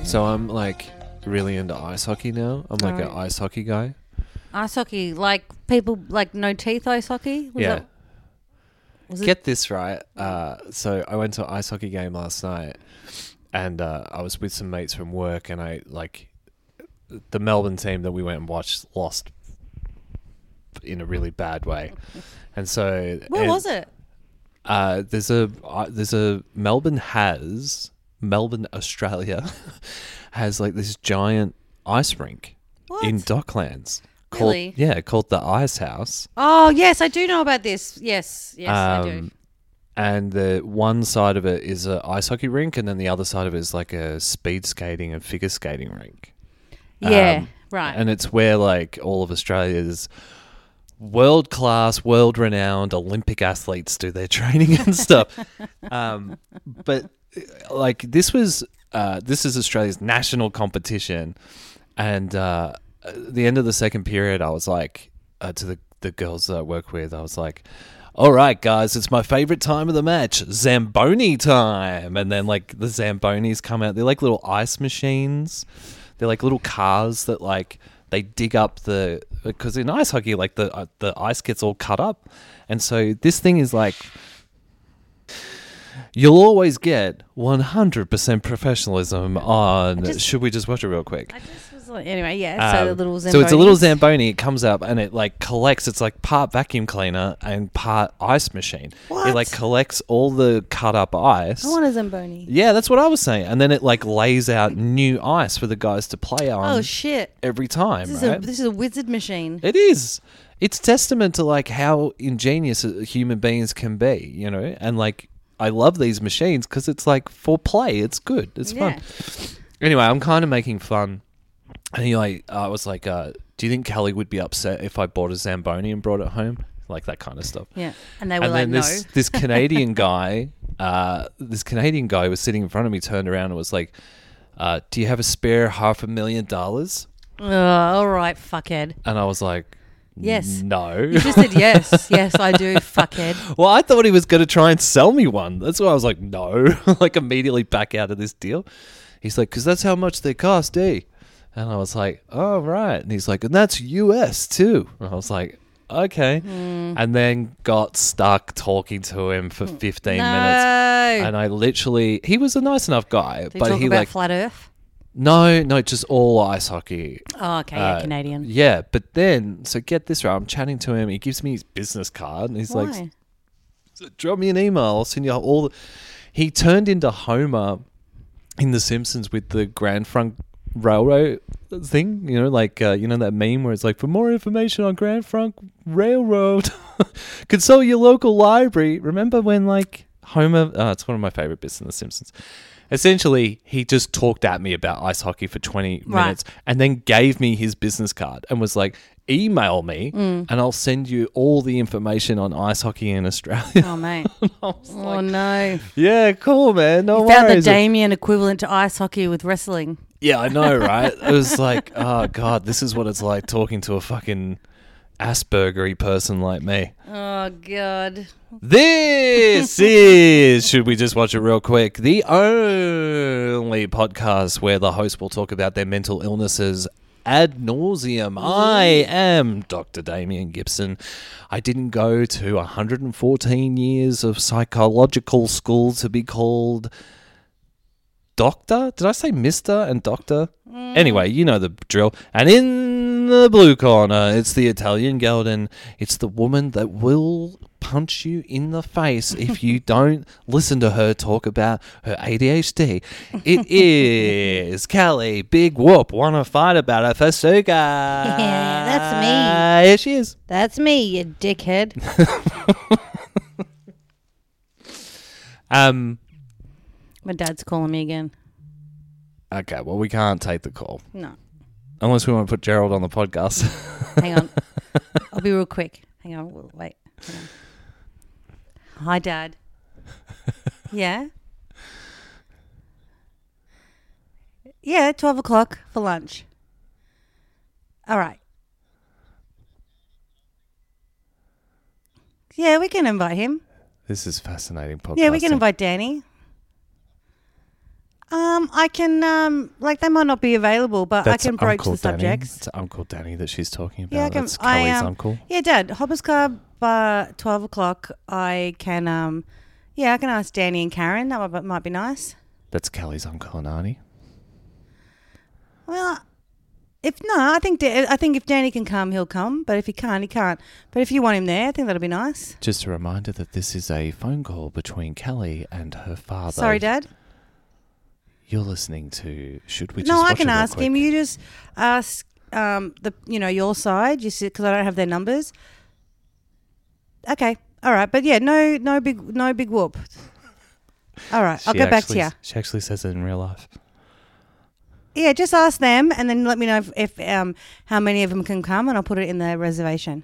So I'm like really into ice hockey now. I'm like an ice hockey guy. Ice hockey, like people like no teeth ice hockey? Get this right. So I went to an ice hockey game last night, and I was with some mates from work, and the Melbourne team that we went and watched lost in a really bad way, and so Where was it? There's a Melbourne, Australia, has like this giant ice rink in Docklands. Really? Called the Ice House. Oh, yes, I do know about this. Yes, I do. And the one side of it is an ice hockey rink, and then the other side of it is like a speed skating and figure skating rink. Yeah, right. And it's where like all of Australia's world-class, world-renowned Olympic athletes do their training and stuff. But like this is Australia's national competition, and at the end of the second period, I was like to the girls that I work with, I was like, all right, guys, it's my favorite time of the match, Zamboni time. And then like the Zambonis come out. They're like little ice machines. They're like little cars that like they dig up because in ice hockey, like the ice gets all cut up. And so this thing is like, you'll always get 100% professionalism on. Should we just watch it real quick? I just was like, anyway, yeah. So the little Zamboni. So it's a little Zamboni. It comes up and it like collects. It's like part vacuum cleaner and part ice machine. What? It like collects all the cut up ice. I want a Zamboni. Yeah, that's what I was saying. And then it like lays out new ice for the guys to play on. Oh shit! Every time, right? This is a wizard machine. It is. It's testament to like how ingenious human beings can be, you know, and like. I love these machines because it's like for play. It's good. It's fun. Anyway, I'm kind of making fun. And I was like, do you think Kelly would be upset if I bought a Zamboni and brought it home? Like that kind of stuff. Yeah. And they were like, no. This Canadian guy, was sitting in front of me, turned around and was like, do you have a spare $500,000? All right, fuckhead. And I was like, yes. No. You just said yes. Yes, I do, fuckhead. Well, I thought he was going to try and sell me one. That's why I was like, no. Like, immediately back out of this deal. He's like, because that's how much they cost, eh? And I was like, oh, right. And he's like, and that's US too. And I was like, okay. And then got stuck talking to him for 15 minutes. And I literally, he was a nice enough guy. Did he talk about Flat Earth? No, just all ice hockey. Oh, okay, yeah, Canadian. Yeah, but then, so get this right, I'm chatting to him, he gives me his business card, and he's like, drop me an email, I'll send you all the... He turned into Homer in The Simpsons with the Grand Trunk Railroad thing, you know, like, you know that meme where it's like, for more information on Grand Trunk Railroad, consult your local library. Remember when, like, Homer... it's one of my favorite bits in The Simpsons. Essentially, he just talked at me about ice hockey for 20 minutes and then gave me his business card and was like, email me and I'll send you all the information on ice hockey in Australia. Oh, mate. No. Yeah, cool, man. No you worries. Found the Damien equivalent to ice hockey with wrestling. Yeah, I know, right? It was like, oh, God, this is what it's like talking to a fucking Asperger-y person like me. Oh, God. This is, should we just watch it real quick, the only podcast where the host will talk about their mental illnesses ad nauseum. I am Dr. Damien Gibson. I didn't go to 114 years of psychological school to be called Doctor? Did I say Mr. and Doctor? Anyway, you know the drill. And in the blue corner, it's the Italian Gelden. It's the woman that will punch you in the face if you don't listen to her talk about her ADHD. It is Kelly. Big whoop. Want to fight about it for Suga. Yeah, that's me. Here she is. That's me, you dickhead. My dad's calling me again. Okay, well, we can't take the call. No. Unless we want to put Gerald on the podcast. Hang on. I'll be real quick. Hang on. Wait. Hang on. Hi, Dad. Yeah? Yeah, 12 o'clock for lunch. All right. Yeah, we can invite him. This is fascinating podcast. Yeah, we can invite Danny. I can like they might not be available, but That's I can broach Uncle the Danny. subjects. It's Uncle Danny that she's talking about. Yeah, I can- That's Kelly's uncle. Yeah, Dad. Hoppers Club, 12 o'clock. I can I can ask Danny and Karen. That might be nice. That's Kelly's uncle and auntie. Well, I think if Danny can come, he'll come. But if he can't, he can't. But if you want him there, I think that'll be nice. Just a reminder that this is a phone call between Kelly and her father. Sorry, Dad. You're listening to. Should we? No, just I watch can it real ask quick? him. You just ask your side. You see, because I don't have their numbers. Okay, all right, but yeah, no big whoop. All right, I'll get back to you. She actually says it in real life. Yeah, just ask them and then let me know if how many of them can come, and I'll put it in the reservation.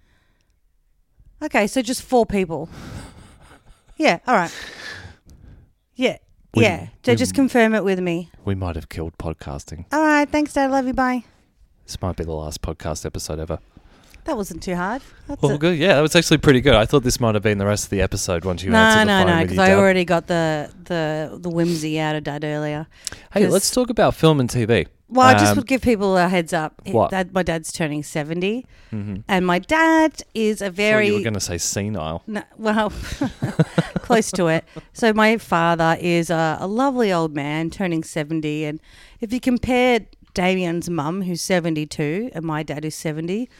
Okay, so just 4 people. Yeah, all right. Yeah, So just confirm it with me. We might have killed podcasting. All right, thanks, Dad. Love you. Bye. This might be the last podcast episode ever. That wasn't too hard. Well, good. Yeah, that was actually pretty good. I thought this might have been the rest of the episode once you answered the phone No, with because your I dad. already got the whimsy out of Dad earlier. Hey, 'Cause- let's talk about film and TV. Well, I just would give people a heads up. What? My dad's turning 70, Mm-hmm. and my dad is a You very were going to say senile. no, well, close to it. So my father is a lovely old man turning 70, and if you compare Damien's mum, who's 72, and my dad, who's 70,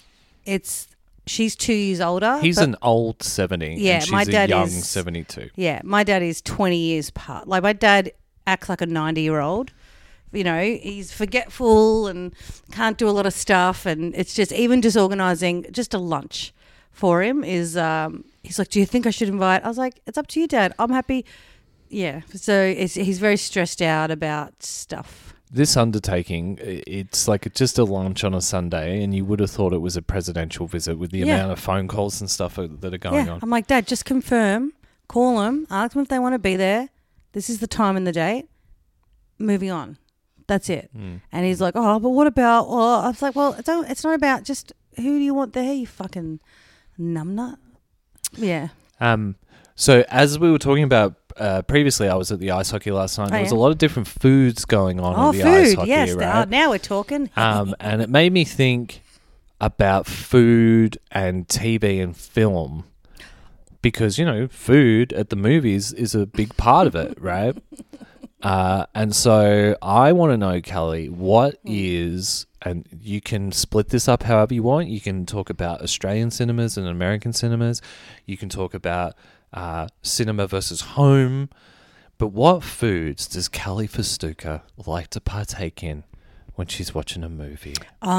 she's 2 years older. He's but- an old 70. Yeah, and she's my a dad young is- 72. Yeah, my dad is 20 years apart. Like, my dad acts like a 90-year-old. You know, he's forgetful and can't do a lot of stuff. And it's just, even just organising just a lunch for him is, he's like, do you think I should invite? I was like, it's up to you, Dad. I'm happy. Yeah. So he's very stressed out about stuff. This undertaking, it's like just a lunch on a Sunday, and you would have thought it was a presidential visit with the Yeah. amount of phone calls and stuff that are going Yeah. on. I'm like, Dad, just confirm, call them, ask them if they want to be there. This is the time and the date. Moving on. That's it. And he's like, oh, but what about, I was like, well, it's not about just who do you want there, you fucking numbnut. Yeah. So as we were talking about previously, I was at the ice hockey last night. There was a lot of different foods going on at the ice food. hockey, Yes. right? Now we're talking. And it made me think about food and TV and film because, food at the movies is a big part of it, right? And so I want to know, Kelly, what is, and you can split this up however you want. You can talk about Australian cinemas and American cinemas. You can talk about cinema versus home. But what foods does Kelly Festuca like to partake in when she's watching a movie?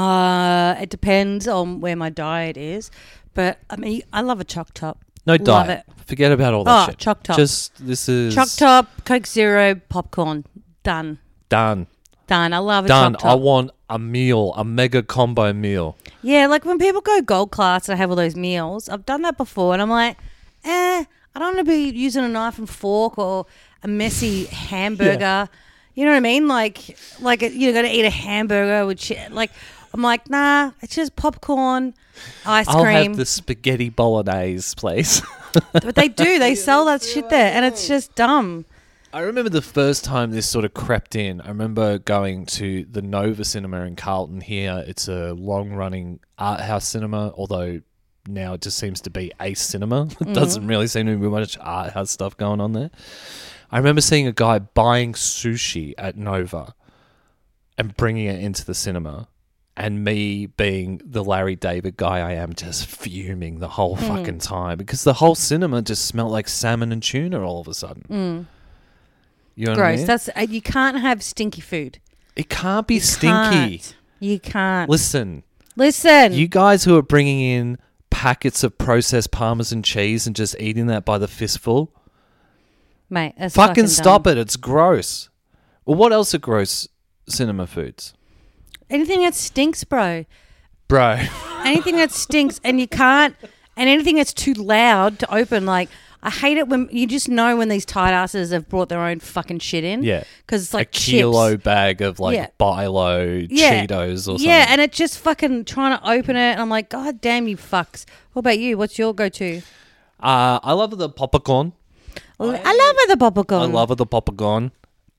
It depends on where my diet is. But, I mean, I love a choc top. No Love diet. it. Forget about all that Oh, shit. choc top. This is Choc top, Coke Zero, popcorn. Done. done. I love a Done. choc top. I want a meal, a mega combo meal. Yeah, like when people go gold class and have all those meals, I've done that before, and I'm like, I don't want to be using a knife and fork or a messy hamburger. You know what I mean? Like you're gonna eat a hamburger with shit. Like, I'm like, nah, it's just popcorn, ice I'll cream. have the spaghetti bolognese, please. But they do. They sell that shit there, and it's just dumb. I remember the first time this sort of crept in. I remember going to the Nova Cinema in Carlton here. It's a long-running art house cinema, although now it just seems to be a cinema. It doesn't really seem to be much art house stuff going on there. I remember seeing a guy buying sushi at Nova and bringing it into the cinema, and me being the Larry David guy I am, just fuming the whole fucking time because the whole cinema just smelled like salmon and tuna all of a sudden. You know what I Gross. mean? That's you can't have stinky food. It can't be stinky. You can't. Listen, Listen. you guys who are bringing in packets of processed Parmesan cheese and just eating that by the fistful, Mate, that's fucking stop dumb. it. It's gross. Well, what else are gross cinema foods? Anything that stinks, bro. Bro. Anything that stinks, and you can't, and anything that's too loud to open. Like, I hate it when you just know when these tight asses have brought their own fucking shit in. Yeah. Because it's like a kilo chips. bag of like Yeah. Bilo Yeah. Cheetos or something. Yeah, and it just fucking trying to open it, and I'm like, God damn you fucks. What about you? What's your go-to? I love the popcorn. I love the popcorn. I love the popcorn.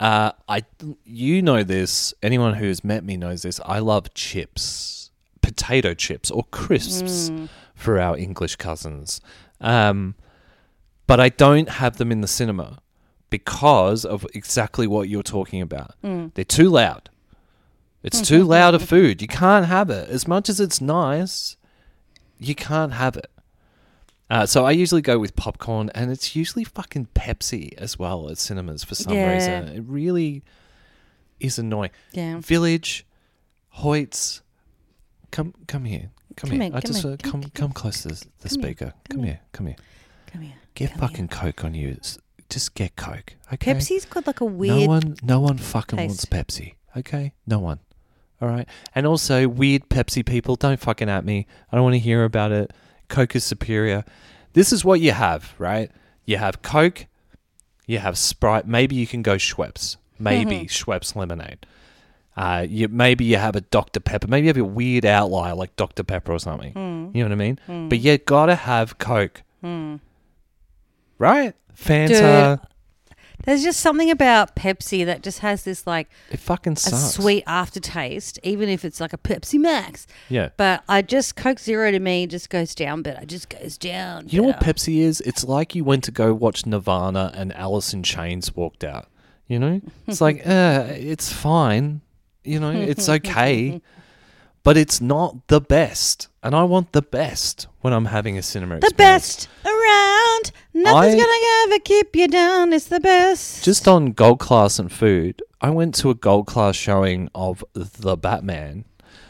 You know this. Anyone who's met me knows this. I love chips, potato chips or crisps for our English cousins. But I don't have them in the cinema because of exactly what you're talking about. They're too loud. It's too loud of food. You can't have it. As much as it's nice, you can't have it. So I usually go with popcorn, and it's usually fucking Pepsi as well at cinemas for some reason. It really is annoying. Yeah. Village, Hoyts, come here. Come here. Come I just here. come close to the speaker. Come here. Come here. Get Come fucking Coke on you. Just get Coke. Okay. Pepsi's got like a weird. No one fucking taste. wants Pepsi. Okay. No one. All right. And also, weird Pepsi people, don't fucking at me. I don't want to hear about it. Coke is superior. This is what you have, right? You have Coke. You have Sprite. Maybe you can go Schweppes. Maybe Schweppes lemonade. Maybe you have a Dr. Pepper. Maybe you have a weird outlier like Dr. Pepper or something. You know what I mean? But you gotta have Coke. Right? Fanta. Dude, there's just something about Pepsi that just has this like It fucking a sucks. sweet aftertaste, even if it's like a Pepsi Max. Yeah. But Coke Zero to me just goes down better. It just goes down. You know what better. Pepsi is? It's like you went to go watch Nirvana and Alice in Chains walked out. You know? It's like, it's fine. You know, it's okay. But it's not the best. And I want the best when I'm having a cinema The experience. best around. Nothing's gonna ever keep you down. It's the best. Just on Gold Class and food, I went to a Gold Class showing of The Batman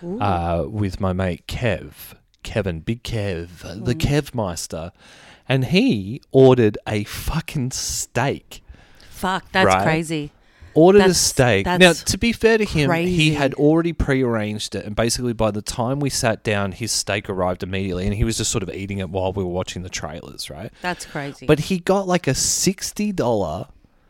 with my mate Kevin, Big Kev, the Kevmeister. And he ordered a fucking steak. Fuck, that's Right. crazy. Ordered a steak. that's Now, to be fair to him, he crazy. had already prearranged it, and basically by the time we sat down, his steak arrived immediately, and he was just sort of eating it while we were watching the trailers, right? That's crazy. But he got like a $60.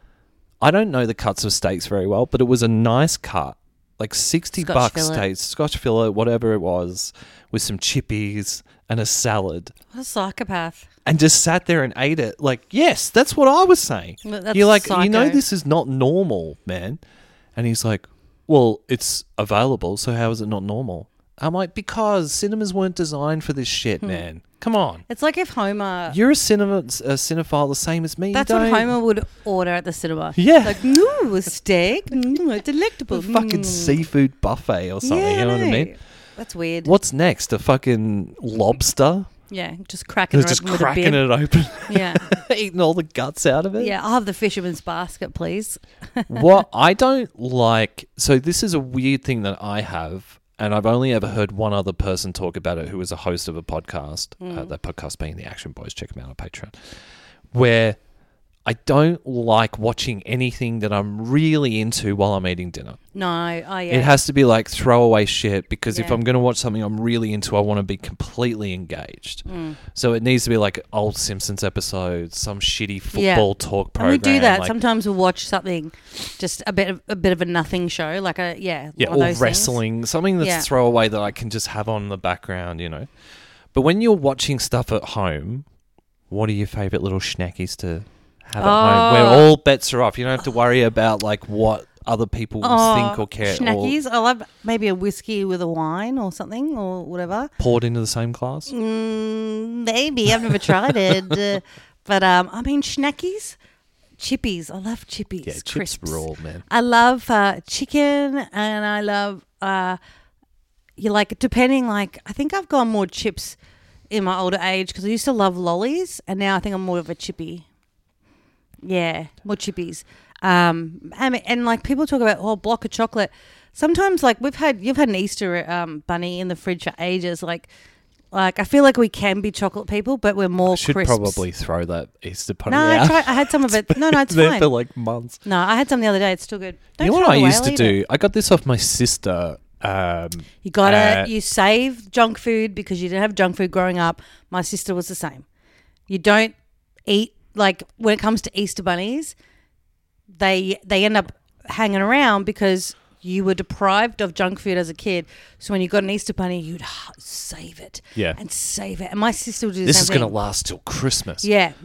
I don't know the cuts of steaks very well, but it was a nice cut, like 60 Scotch bucks fillet. steak, Scotch fillet, whatever it was, with some chippies and a salad. what a psychopath. And just sat there and ate it. Like, yes, that's what I was saying. That's You're like, you know, psycho. this is not normal, man. And he's like, well, it's available, so how is it not normal? I'm like, because cinemas weren't designed for this shit, man. Come on. It's like if Homer. You're a cinephile the same as me. That's you what don't- Homer would order at the cinema. Yeah. Like, no, a steak. Delectable. A fucking seafood buffet or something. Yeah, you know what I mean? That's weird. What's next? A fucking lobster? Yeah, just cracking it Just open with a cracking bib. it open, Yeah. eating all the guts out of it. Yeah, I'll have the fisherman's basket, please. What I don't like, so this is a weird thing that I have, and I've only ever heard one other person talk about it who is a host of a podcast, that podcast being the Action Boys, check them out on Patreon, where I don't like watching anything that I'm really into while I'm eating dinner. No, yeah. It has to be like throwaway shit, because if Yeah. I'm going to watch something I'm really into, I want to be completely engaged. So it needs to be like old Simpsons episodes, some shitty football talk And program. we do that. like- Sometimes we'll watch something, just a bit of a nothing show, like Yeah, one of or those wrestling, something that's Yeah. throwaway that I can just have on in the background, you know. But when you're watching stuff at home, what are your favourite little snackies to have at home? Where all bets are off. You don't have to worry about like what other people think or care. Snackies. Or I love maybe a whiskey with a wine or something or whatever. poured into the same glass. Maybe I've never tried it, but I mean snackies, chippies. I love chippies. Yeah, chips crisps. raw, man. I love chicken, and I love you like depending. Like I think I've gone more chips in my older age because I used to love lollies, and now I think I'm more of a chippy. Yeah, more chippies. And like people talk about a block of chocolate. Sometimes like you've had an Easter bunny in the fridge for ages. Like I feel like we can be chocolate people, but we're more I should crisps. probably throw that Easter bunny No, out. I had some of it. No, it's there fine. for like months. No, I had some the other day. It's still good. Don't You know throw what I it away, used I'll to eat do? it. I got this off my sister. You gotta you save junk food because you didn't have junk food growing up. My sister was the same. You don't eat like when it comes to Easter bunnies, they end up hanging around because you were deprived of junk food as a kid. So when you got an Easter bunny, you'd save it. Yeah. And save it. And my sister would do the This same is thing. going to last till Christmas. Yeah.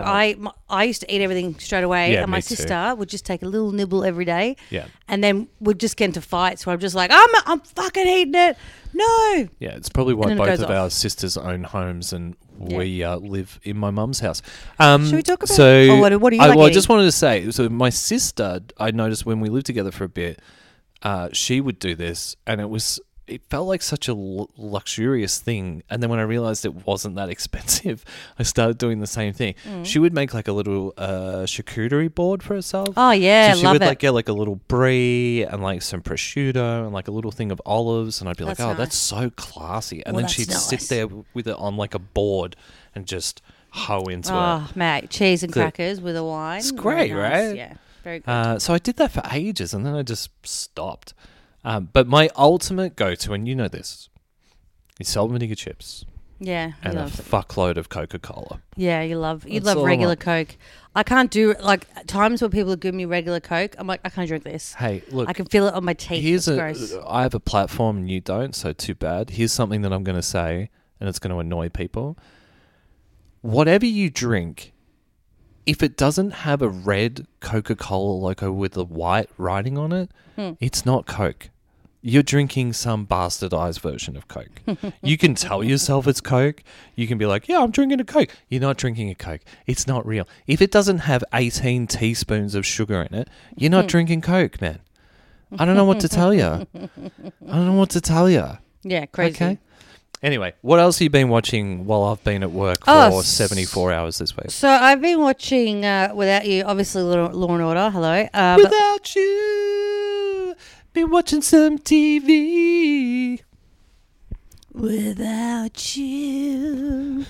I used to eat everything straight away. Yeah, and my me too. sister would just take a little nibble every day. Yeah. And then would just get into fights where I'm just like, I'm fucking eating it. No. Yeah, it's probably why And then it both goes of off. our sisters own homes and Yeah. we live in my mum's house. Should we talk about So, what do you like I eating? just wanted to say, so my sister, I noticed when we lived together for a bit, she would do this, and it felt like such a luxurious thing. And then when I realized it wasn't that expensive, I started doing the same thing. She would make like a little charcuterie board for herself. Oh, yeah. So she love would it. like get like a little brie and like some prosciutto and like a little thing of olives, and I'd be like, That's "Oh, nice. that's so classy." And Well, then that's she'd sit nice. there with it on like a board and just hoe into it. Oh, mate. Cheese and So- crackers with a wine. It's Very great, nice. right? Yeah. Very good. So I did that for ages, and then I just stopped. But my ultimate go-to, and you know this, is salt and vinegar chips Yeah. and a fuckload of Coca-Cola. Yeah, you love That's all I regular want. Coke. I can't do like times where people give me regular Coke. I'm like, I can't drink this. Hey, look, I can feel it on my teeth. here's It's gross. I have a platform and you don't, so too bad. Here's something that I'm going to say, and it's going to annoy people. Whatever you drink, if it doesn't have a red Coca-Cola logo with the white writing on it, it's not Coke. You're drinking some bastardized version of Coke. You can tell yourself it's Coke. You can be like, yeah, I'm drinking a Coke. You're not drinking a Coke. It's not real. If it doesn't have 18 teaspoons of sugar in it, you're not drinking Coke, man. I don't know what to tell you. I don't know what to tell you. Yeah, crazy. Okay. Anyway, what else have you been watching while I've been at work for Oh, 74 hours this week? So I've been watching Without You, obviously Law and Order. Hello. But Without you, been watching some TV. without you.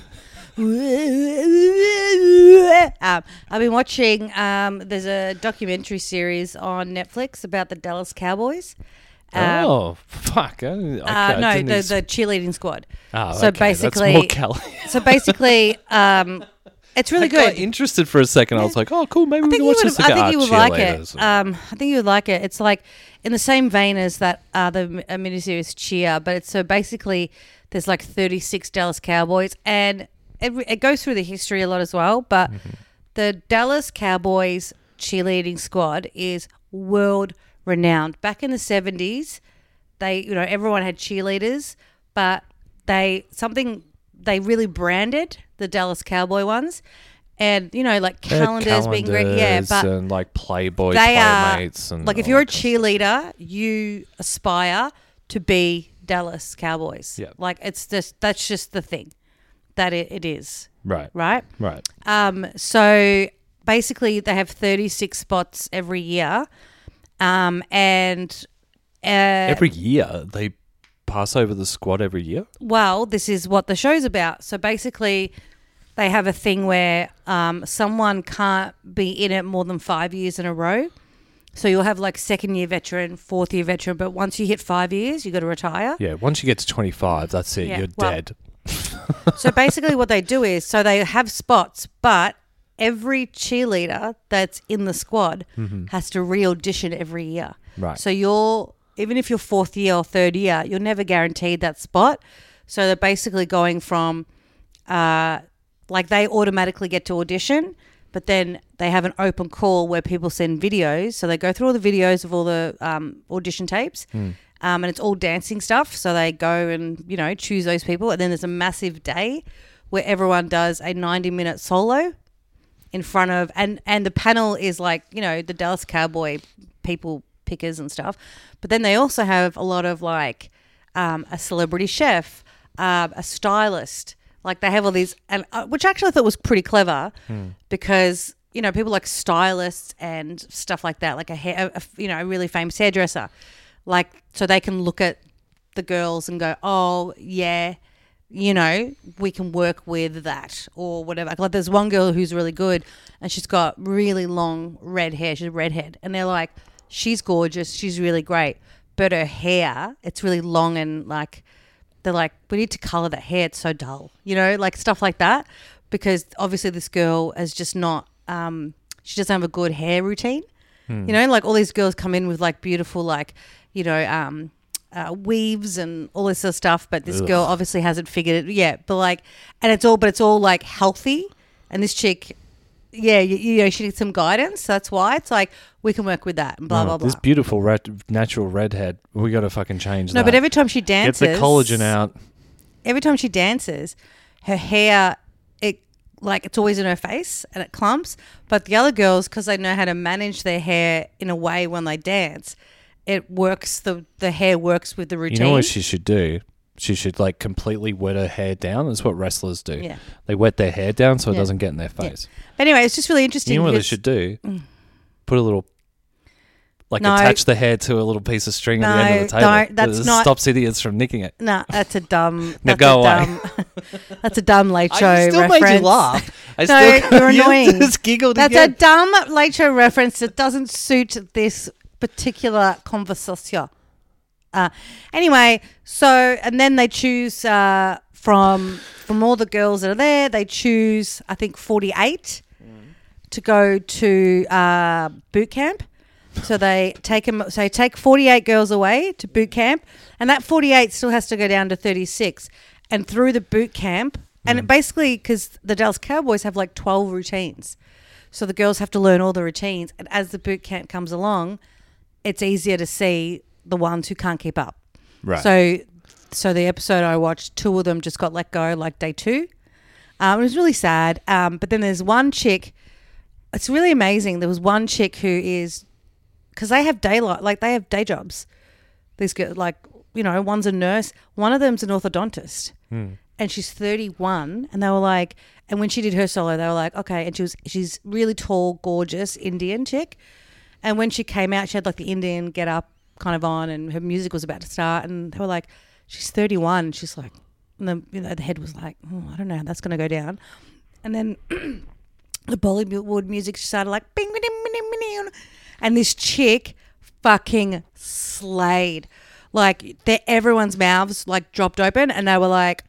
I've been watching. There's a documentary series on Netflix about the Dallas Cowboys. Oh, fuck. I No, didn't the cheerleading squad. Oh, so okay, basically, that's more Kelly. so basically, it's really I got good. interested for a second. I was like, oh, cool. Maybe we can watch this I again. think you would like it. Cheerleaders. I think you would like it. It's like in the same vein as that the miniseries Cheer, but it's so basically there's like 36 Dallas Cowboys, and it goes through the history a lot as well. But the Dallas Cowboys cheerleading squad is world renowned. Back in the 70s, everyone had cheerleaders, but they really branded the Dallas Cowboy ones, and like They had calendars being great. Yeah, but and like Playboy they are Playmates and like if all you're a that kind of cheerleader, you aspire to be Dallas Cowboys. Yeah. Like that's just the thing that it is. stuff. Right. Right. So basically, they have 36 spots every year, and Every year they pass over the squad every year. well, this is what the show's about. So basically, they have a thing where someone can't be in it more than 5 years in a row. So you'll have like second year veteran, fourth year veteran, but once you hit 5 years, you got to retire. Yeah. Once you get to 25, that's it. Yeah, You're well- dead. So basically, what they do is they have spots, but every cheerleader that's in the squad has to re-audition every year. Right. So even if you're fourth year or third year, you're never guaranteed that spot. So they're basically going from, they automatically get to audition, but then they have an open call where people send videos. So they go through all the videos of all the audition tapes, and it's all dancing stuff. So they go and, choose those people. And then there's a massive day where everyone does a 90-minute solo in front of, and the panel is like, the Dallas Cowboy people pickers and stuff. But then they also have a lot of like a celebrity chef, a stylist. Like they have all these, and which actually I thought was pretty clever because, people like stylists and stuff like that, like a really famous hairdresser. Like, so they can look at the girls and go, oh, yeah, we can work with that or whatever. Like there's one girl who's really good and she's got really long red hair. She's a redhead. And they're like, she's gorgeous. She's really great. But her hair, it's really long and like, they're like, we need to colour that hair. It's so dull, like stuff like that. Because obviously this girl is just not, she doesn't have a good hair routine. Like all these girls come in with like beautiful like weaves and all this sort of stuff. But this girl obviously hasn't figured it yet. But like, and it's all like healthy. And this chick, yeah, she needs some guidance. So that's why it's like we can work with that and blah blah blah. This beautiful natural redhead. We got to fucking change that. No, but every time she dances, get the collagen out. Every time she dances, her hair, it's always in her face and it clumps. But the other girls, because they know how to manage their hair in a way when they dance, it works. The hair works with the routine. You know what she should do? She should like completely wet her hair down. That's what wrestlers do. Yeah. They wet their hair down so it doesn't get in their face. Yeah. But anyway, it's just really interesting. You know what they should do? Put a little... attach the hair to a little piece of string at the end of the table. That's not... stops idiots from nicking it. No, that's a dumb... Now go away. That's a dumb Late Show I still reference. made you laugh. You're annoying. Just giggled That's again. a dumb Late Show reference that doesn't suit this particular conversation. Anyway, so... And then they choose from all the girls that are there, they choose, I think, 48 to go to boot camp. So they take 48 girls away to boot camp, and that 48 still has to go down to 36. And through the boot camp, and basically because the Dallas Cowboys have like 12 routines, so the girls have to learn all the routines. And as the boot camp comes along, it's easier to see the ones who can't keep up. Right. So the episode I watched, 2 of them just got let go like day 2. It was really sad. But then there's one chick. It's really amazing. There was one chick who is... Because they have they have day jobs. These girls, one's a nurse. One of them's an orthodontist. And she's 31. And they were like... And when she did her solo, they were like, okay. And she's really tall, gorgeous Indian chick. And when she came out, she had like the Indian get up kind of on, and her music was about to start. And they were like, she's 31. She's like... And the head was like, I don't know how that's going to go down. And then the Bollywood music started like... Bing, bing, bing, bing, bing, and this chick fucking slayed. Like, everyone's mouths, like, dropped open. And they were like,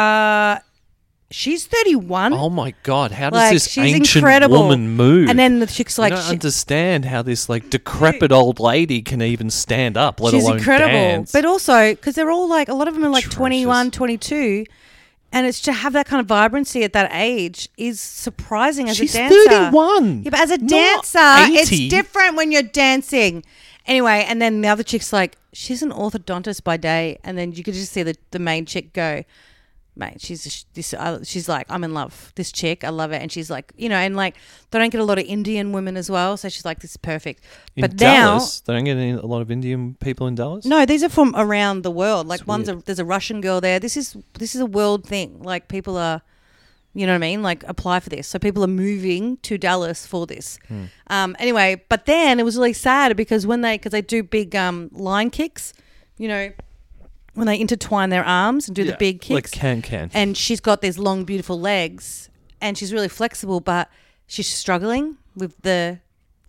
she's 31. Oh, my God. How does this she's ancient incredible. woman move? And then the chick's like... I don't understand how this, like, decrepit old lady can even stand up, let alone incredible. dance. But also, because they're all, like... A lot of them are, like, Atrocious. 21, 22. And it's to have that kind of vibrancy at that age is surprising as a dancer. She's 31. Yeah, but as a not dancer, 80. it's different when you're dancing. Anyway, and then the other chick's like, she's an orthodontist by day. And then you could just see the main chick go, mate, she's like, I'm in love. This chick, I love it. And she's like, and like, they don't get a lot of Indian women as well. So she's like, this is perfect. But Dallas, they don't get a lot of Indian people in Dallas? No, these are from around the world. Like That's there's a Russian girl there. This is a world thing. Like people are, you know what I mean? Like apply for this. So people are moving to Dallas for this. Anyway, but then it was really sad because they do big line kicks, when they intertwine their arms and do the big kicks. Like can. And she's got these long, beautiful legs and she's really flexible, but she's struggling with the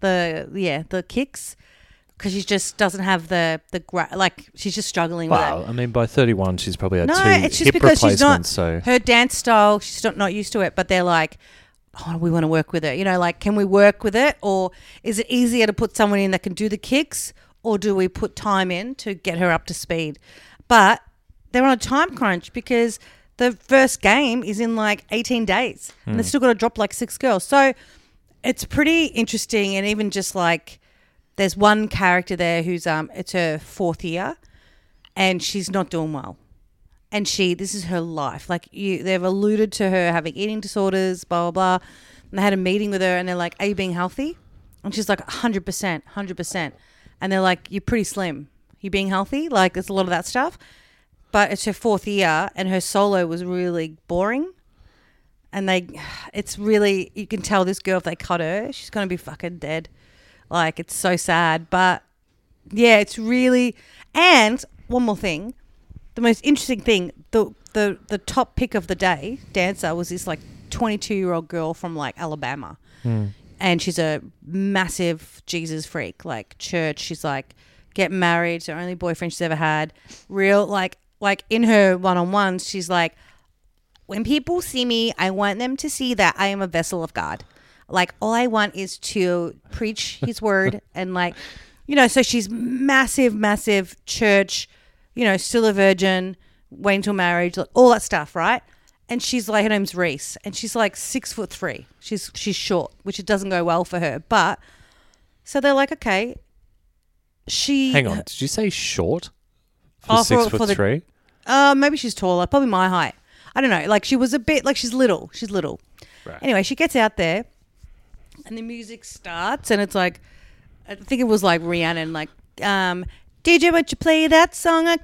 kicks because she just doesn't have she's just struggling with it. Wow, I mean, by 31, she's probably had No, 2 it's just hip because she's not, replacements. So her dance style, she's not used to it, but they're like, oh, we want to work with it. Like, can we work with it? Or is it easier to put someone in that can do the kicks, or do we put time in to get her up to speed? But they're on a time crunch because the first game is in like 18 days and they've still got to drop like 6 girls. So it's pretty interesting. And even just like there's one character there who's it's her 4th year and she's not doing well. And this is her life. Like they've alluded to her having eating disorders, blah, blah, blah. And they had a meeting with her and they're like, are you being healthy? And she's like, 100%. And they're like, you're pretty slim. You being healthy? Like there's a lot of that stuff. But it's her 4th year and her solo was really boring. And it's really, you can tell this girl, if they cut her, she's going to be fucking dead. Like it's so sad. But yeah, it's really, and one more thing, the most interesting thing, the top pick of the day, dancer, was this like 22-year-old girl from like Alabama. And she's a massive Jesus freak, like church. She's like, get married. It's her only boyfriend she's ever had. Real, like in her one-on-ones, she's like, when people see me, I want them to see that I am a vessel of God. Like all I want is to preach his word and like, you know, so she's massive church, you know, still a virgin, waiting till marriage, like, all that stuff, right? And she's like, her name's Reese, and she's like 6'3". She's short, which it doesn't go well for her. But so they're like, okay, Hang on, did you say short? For Oh, 6'3"? Maybe she's taller, probably my height. I don't know. Like she was a bit like she's little. She's little. Right. Anyway, she gets out there, and the music starts, and it's like, I think it was like Rhiannon, like, DJ, would you play that song? You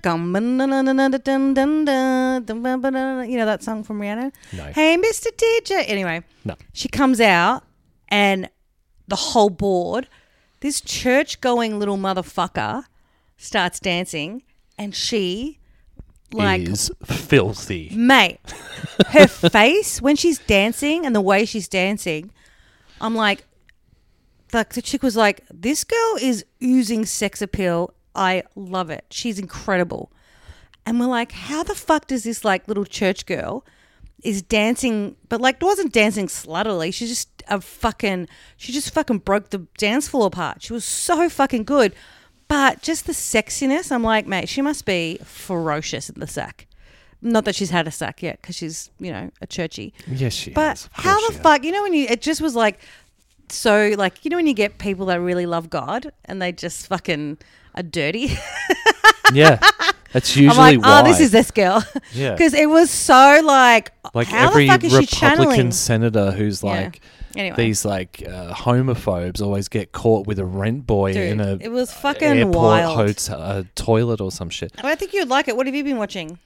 know that song from Rihanna? No. Hey, Mr. DJ. Anyway, No. she comes out, and the whole board, this church-going little motherfucker starts dancing, and she, like, Is filthy. mate, her face when she's dancing and the way she's dancing, I'm like the chick was like, this girl is oozing sex appeal. I love it. She's incredible. And we're like, how the fuck does this like little church girl is dancing, but like wasn't dancing sluttily. She just fucking broke the dance floor apart. She was so fucking good. But just the sexiness, I'm like, mate, she must be ferocious in the sack. Not that she's had a sack yet because she's, you know, a churchy. Yes, she But has. Of how course the she fuck, you know, when it just was like, so like, you know, when you get people that really love God and they just fucking are dirty. has. Yeah. That's usually I'm like, why. oh, this is this girl. Yeah. Because it was so like how every the fuck is she Republican channeling? senator who's Yeah. like, Anyway. these like homophobes always get caught with a rent boy Dude, in a it was fucking airport wild. hotel, toilet or some shit. I think you'd like it. What have you been watching?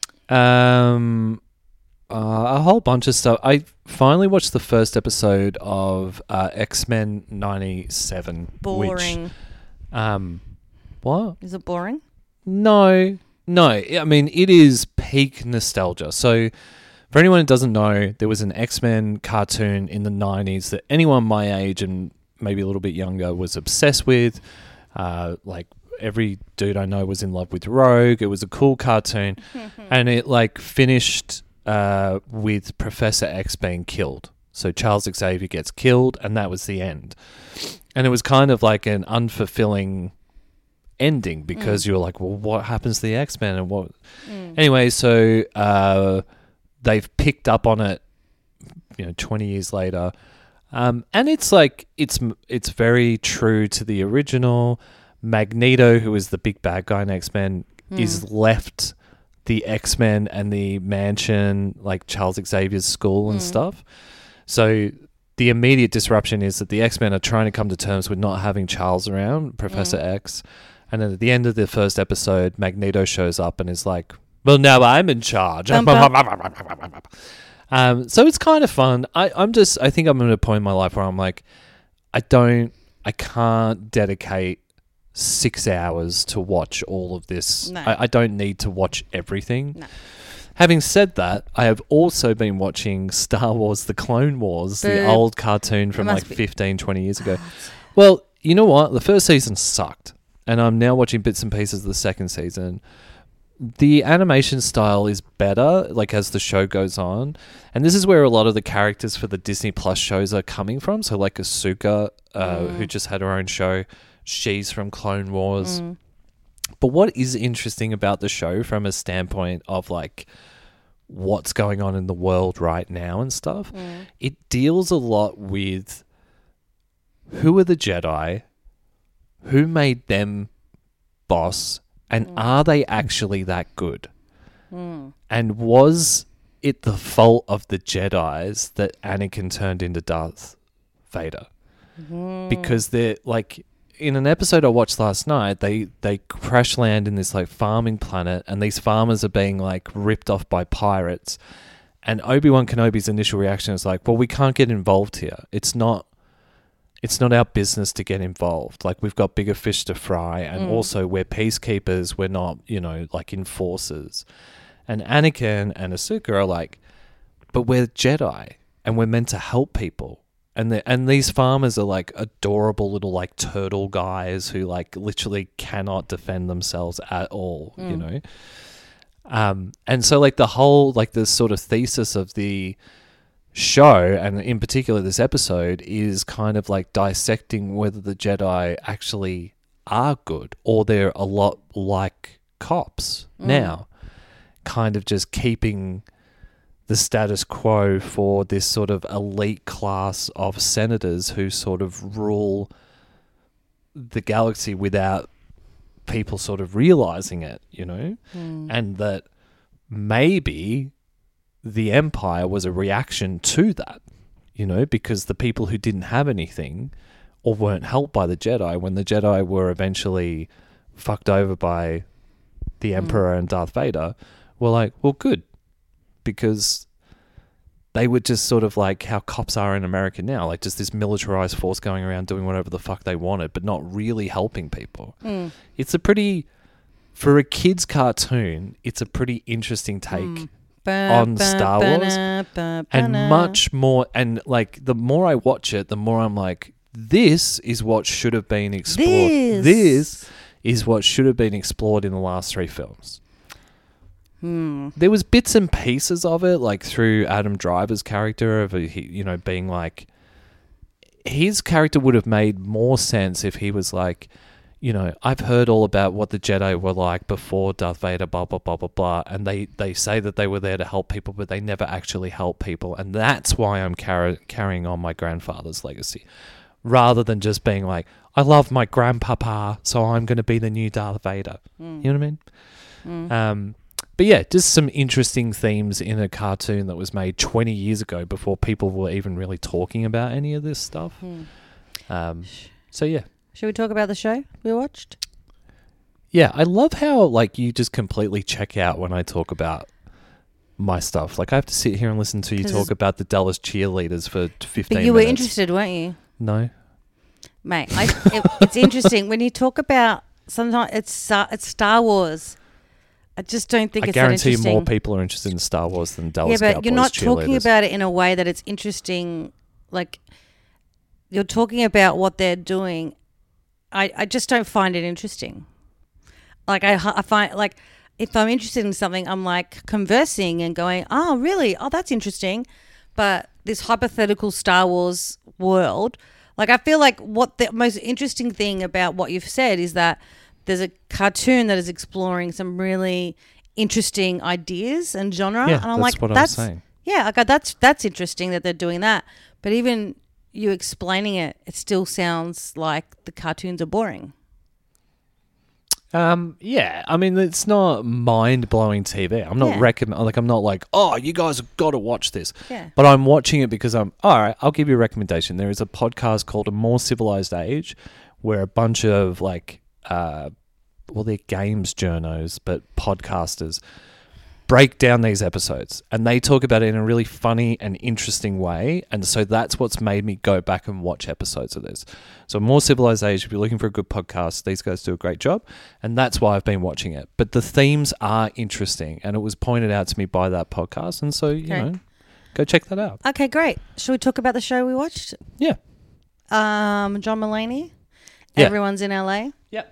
A whole bunch of stuff. I finally watched the first episode of X-Men 97. Boring. Which, what? Is it boring? No. I mean, it is peak nostalgia. So, for anyone who doesn't know, there was an X-Men cartoon in the 90s that anyone my age and maybe a little bit younger was obsessed with. Like, every dude I know was in love with Rogue. It was a cool cartoon. And it, like, finished with Professor X being killed. So, Charles Xavier gets killed, and that was the end. And it was kind of like an unfulfilling ending because you were like, well, what happens to the X-Men and what? Anyway, so they've picked up on it, 20 years later, and it's like it's very true to the original. Magneto, who is the big bad guy in X-Men, is left the X-Men and the mansion, like Charles Xavier's school and stuff. So the immediate disruption is that the X-Men are trying to come to terms with not having Charles around, Professor X. And then at the end of the first episode, Magneto shows up and is like, well, now I'm in charge. So it's kind of fun. I think I'm at a point in my life where I'm like, I can't dedicate 6 hours to watch all of this. No. I don't need to watch everything. No. Having said that, I have also been watching Star Wars The Clone Wars, the old cartoon from like 15, 20 years ago. Well, you know what? The first season sucked. And I'm now watching bits and pieces of the second season. The animation style is better, like as the show goes on. And this is where a lot of the characters for the Disney Plus shows are coming from. So like Ahsoka, who just had her own show. She's from Clone Wars. But what is interesting about the show from a standpoint of like what's going on in the world right now and stuff, it deals a lot with who are the Jedi, who made them boss, and are they actually that good? And was it the fault of the Jedis that Anakin turned into Darth Vader? Because they're like, in an episode I watched last night, they crash land in this like farming planet, and these farmers are being like ripped off by pirates. And Obi-Wan Kenobi's initial reaction is like, well, we can't get involved here. It's not our business to get involved. Like, we've got bigger fish to fry, and also we're peacekeepers. We're not, like enforcers. And Anakin and Ahsoka are like, but we're Jedi, and we're meant to help people. And these farmers are like adorable little like turtle guys who like literally cannot defend themselves at all, And so like the whole like the sort of thesis of the show, and in particular this episode, is kind of like dissecting whether the Jedi actually are good, or they're a lot like cops now, kind of just keeping the status quo for this sort of elite class of senators who sort of rule the galaxy without people sort of realizing it, you know? And that maybe the Empire was a reaction to that, you know, because the people who didn't have anything or weren't helped by the Jedi, when the Jedi were eventually fucked over by the Emperor and Darth Vader, were like, well, good, because they were just sort of like how cops are in America now, like just this militarized force going around doing whatever the fuck they wanted, but not really helping people. It's a pretty, for a kid's cartoon, it's a pretty interesting take on Star Wars, and much more. And like the more I watch it, the more I'm like, this is what should have been explored. This is what should have been explored in the last 3 films. There was bits and pieces of it, like through Adam Driver's character of, you know, being like, his character would have made more sense if he was like, you know, I've heard all about what the Jedi were like before Darth Vader, blah, blah, blah, blah, blah. And they say that they were there to help people, but they never actually help people. And that's why I'm carrying on my grandfather's legacy. Rather than just being like, I love my grandpapa, so I'm going to be the new Darth Vader. You know what I mean? But yeah, just some interesting themes in a cartoon that was made 20 years ago before people were even really talking about any of this stuff. So yeah. Should we talk about the show we watched? Yeah, I love how like you just completely check out when I talk about my stuff. Like I have to sit here and listen to you talk about the Dallas cheerleaders for 15 minutes. But you were interested, weren't you? No. Mate, it's interesting. When you talk about, sometimes it's Star Wars, I just don't think it's that interesting. I guarantee more people are interested in Star Wars than Dallas Cowboys cheerleaders. Yeah, but you're not talking about it in a way that it's interesting. Like, you're talking about what they're doing. I just don't find it interesting. Like, I find, like, if I'm interested in something, I'm, like, conversing and going, oh, really? Oh, that's interesting. But this hypothetical Star Wars world, like, I feel like what the most interesting thing about what you've said is that there's a cartoon that is exploring some really interesting ideas and genre. Yeah, and I'm that's like, what I'm saying. Yeah, okay, that's interesting that they're doing that. But even you explaining it, it still sounds like the cartoons are boring. Yeah, I mean, it's not mind-blowing TV. I'm not I'm not like, oh, you guys have got to watch this. Yeah. But I'm watching it because all right, I'll give you a recommendation. There is a podcast called A More Civilized Age where a bunch of like, they're games journos, but podcasters break down these episodes and they talk about it in a really funny and interesting way. And so that's what's made me go back and watch episodes of this. So More Civilized Age, if you're looking for a good podcast, these guys do a great job. And that's why I've been watching it. But the themes are interesting and it was pointed out to me by that podcast. And so, you know, go check that out. Okay, great. Should we talk about the show we watched? Yeah. John Mulaney. Yeah. Everyone's in LA. Yep.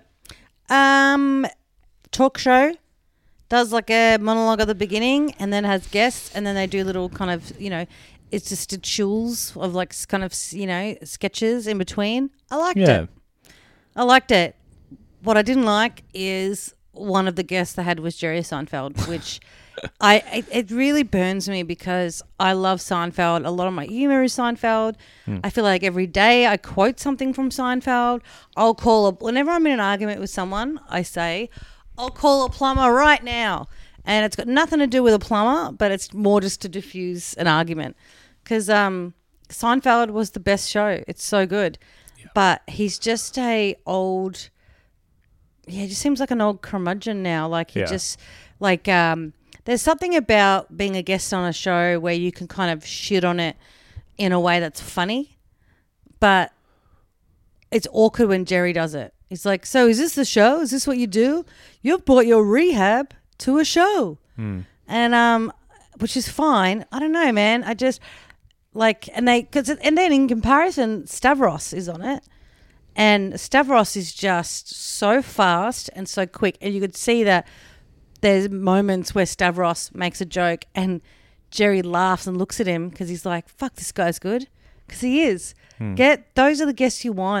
Talk show. Does like a monologue at the beginning and then has guests and then they do little kind of, you know, it's just chills of like kind of, you know, sketches in between. I liked it. I liked it. What I didn't like is one of the guests they had was Jerry Seinfeld, which it really burns me because I love Seinfeld. A lot of my humor is Seinfeld. I feel like every day I quote something from Seinfeld. Whenever I'm in an argument with someone, I say, I'll call a plumber right now. And it's got nothing to do with a plumber, but it's more just to diffuse an argument. Because Seinfeld was the best show. It's so good. Yeah. But he's just he just seems like an old curmudgeon now. Like he just, like, there's something about being a guest on a show where you can kind of shit on it in a way that's funny. But it's awkward when Jerry does it. He's like, so is this the show? Is this what you do? You've brought your rehab to a show. And which is fine. I don't know, man. I just like, and then in comparison, Stavros is on it. And Stavros is just so fast and so quick. And you could see that there's moments where Stavros makes a joke and Jerry laughs and looks at him because he's like, fuck, this guy's good. Because he is. Those are the guests you want.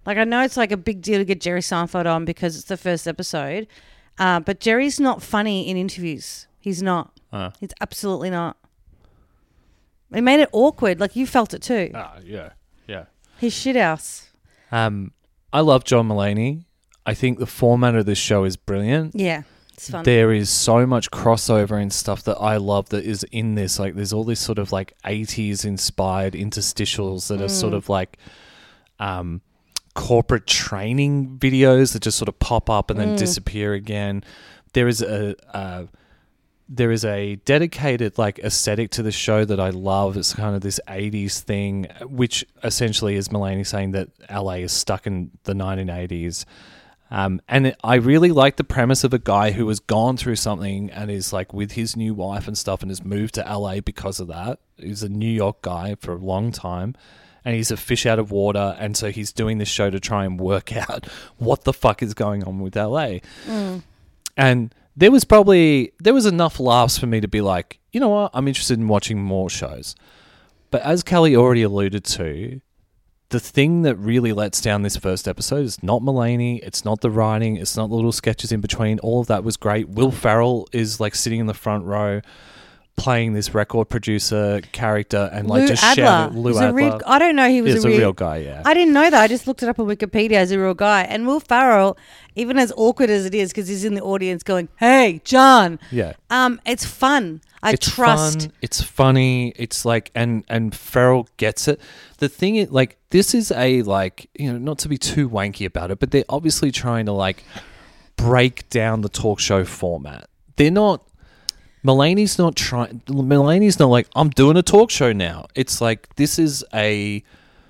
Like, I know it's like a big deal to get Jerry Seinfeld on because it's the first episode, but Jerry's not funny in interviews. He's not. He's absolutely not. It made it awkward. Like, you felt it too. Yeah. His shit house. I love John Mulaney. I think the format of this show is brilliant. Yeah, it's fun. There is so much crossover and stuff that I love that is in this. Like, there's all this sort of like 80s inspired interstitials that are sort of like corporate training videos that just sort of pop up and then disappear again. There is a dedicated like aesthetic to the show that I love. It's kind of this 80s thing, which essentially is Mulaney saying that LA is stuck in the 1980s. And I really like the premise of a guy who has gone through something and is like with his new wife and stuff and has moved to LA because of that. He's a New York guy for a long time and he's a fish out of water. And so he's doing this show to try and work out what the fuck is going on with LA. And there was enough laughs for me to be like, you know what? I'm interested in watching more shows. But as Kelly already alluded to, the thing that really lets down this first episode is not Mulaney. It's not the writing. It's not the little sketches in between. All of that was great. Will Ferrell is like sitting in the front row playing this record producer character and like just shouting. Lou Adler. I don't know. He was a real guy, yeah. I didn't know that. I just looked it up on Wikipedia as a real guy. And Will Ferrell, even as awkward as it is, because he's in the audience going, "Hey, John." Yeah. It's fun. It's trust. Fun, it's funny. It's like, and Ferrell gets it. The thing is, like, this is a, like, you know, not to be too wanky about it, but they're obviously trying to, like, break down the talk show format. They're not, Mulaney's not like, I'm doing a talk show now. It's like, this is a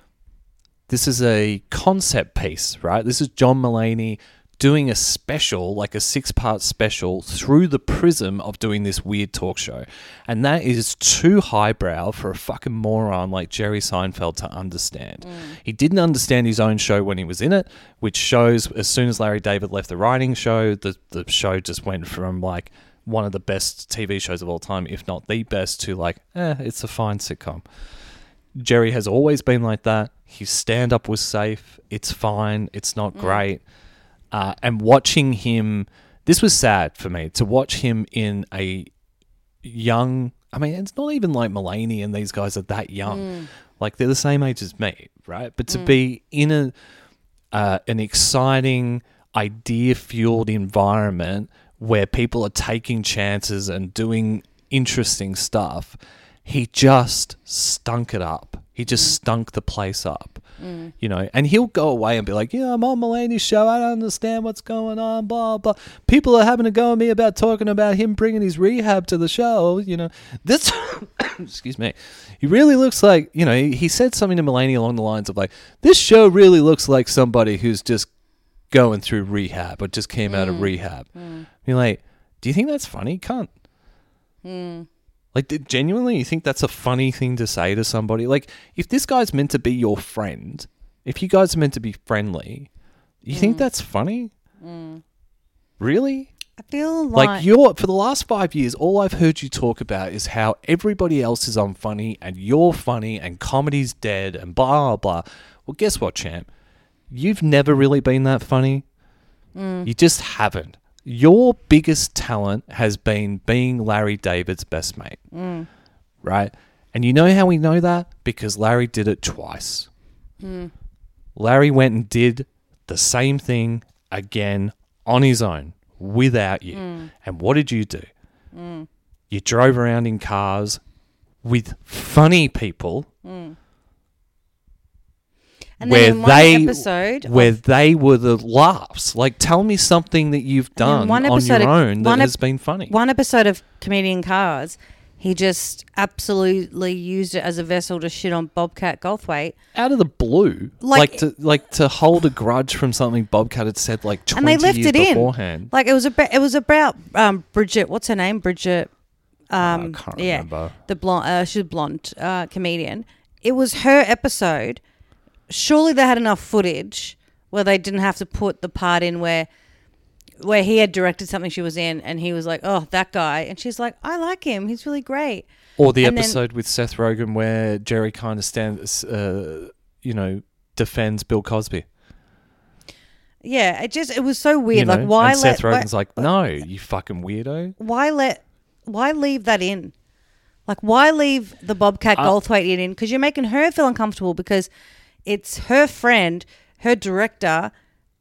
concept piece, right? This is John Mulaney doing a special, like a 6-part special, through the prism of doing this weird talk show. And that is too highbrow for a fucking moron like Jerry Seinfeld to understand. He didn't understand his own show when he was in it, which shows as soon as Larry David left the writing show, the show just went from like one of the best TV shows of all time, if not the best, to like, it's a fine sitcom. Jerry has always been like that. His stand-up was safe. It's fine. It's not great. And watching him, this was sad for me, to watch him in a young, I mean, it's not even like Mulaney and these guys are that young. Like, they're the same age as me, right? But to be in an exciting, idea-fueled environment where people are taking chances and doing interesting stuff, he just stunk it up. He just stunk the place up. You know, and he'll go away and be like, yeah, I'm on Mulaney's show. I don't understand what's going on, blah, blah. People are having a go at me about talking about him bringing his rehab to the show. You know, this, excuse me, he really looks like, you know, he said something to Mulaney along the lines of like, this show really looks like somebody who's just going through rehab or just came out of rehab. You're like, do you think that's funny, cunt? Like, genuinely, you think that's a funny thing to say to somebody? Like, if this guy's meant to be your friend, if you guys are meant to be friendly, you think that's funny? Really? I feel like for the last 5 years, all I've heard you talk about is how everybody else is unfunny and you're funny and comedy's dead and blah, blah. Well, guess what, champ? You've never really been that funny. You just haven't. Your biggest talent has been being Larry David's best mate, right? And you know how we know that? Because Larry did it twice. Larry went and did the same thing again on his own without you. And what did you do? You drove around in cars with funny people and then in one episode where they were the laughs. Like, tell me something that you've done on your own that has been funny. One episode of Comedian Cars, he just absolutely used it as a vessel to shit on Bobcat Goldthwait out of the blue, like to hold a grudge from something Bobcat had said like 20 and they left years it beforehand. Like, it was about Bridget. What's her name? Bridget. I can't remember. The blonde. She's a blonde comedian. It was her episode. Surely they had enough footage where they didn't have to put the part in where he had directed something she was in and he was like, oh, that guy. And she's like, I like him. He's really great. Or the episode with Seth Rogen where Jerry kind of defends Bill Cosby. Yeah, it was so weird. You know? Like, why and Seth let Rogen's like, no, you fucking weirdo. why leave that in? Like, why leave the Bobcat Goldthwait in? Because you're making her feel uncomfortable because it's her friend, her director.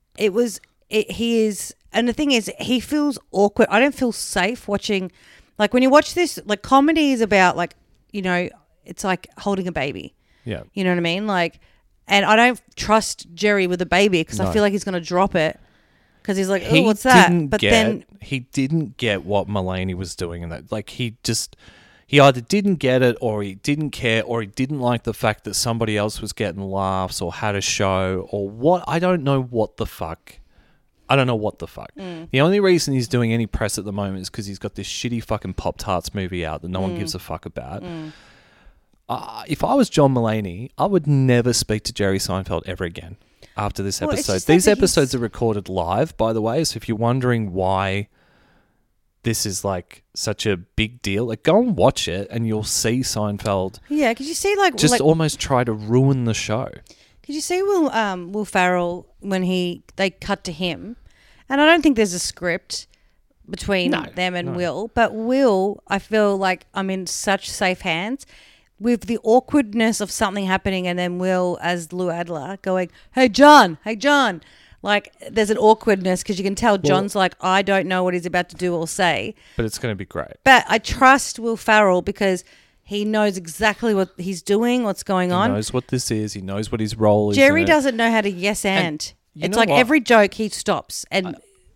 He is, and the thing is, he feels awkward. I don't feel safe watching. Like, when you watch this, like, comedy is about, like, you know, it's like holding a baby. Yeah. You know what I mean? Like, and I don't trust Jerry with a baby because I feel like he's going to drop it because he's like, oh, what's that? But then he didn't get what Mulaney was doing in that. Like, he either didn't get it or he didn't care or he didn't like the fact that somebody else was getting laughs or had a show or what. I don't know what the fuck. The only reason he's doing any press at the moment is because he's got this shitty fucking Pop-Tarts movie out that no one gives a fuck about. If I was John Mulaney, I would never speak to Jerry Seinfeld ever again after this episode. These episodes are recorded live, by the way, so if you're wondering why this is like such a big deal, like go and watch it and you'll see Seinfeld because you see like almost try to ruin the show. Could you see Will Ferrell when they cut to him? And I don't think there's a script between them and Will, but Will, I feel like I'm in such safe hands with the awkwardness of something happening and then Will as Lou Adler going, hey, John. Like, there's an awkwardness because you can tell John's like, I don't know what he's about to do or say. But it's going to be great. But I trust Will Ferrell because he knows exactly what he's doing, what's going on. He knows what this is. He knows what his role is. Jerry doesn't know how to yes and. It's like every joke he stops. And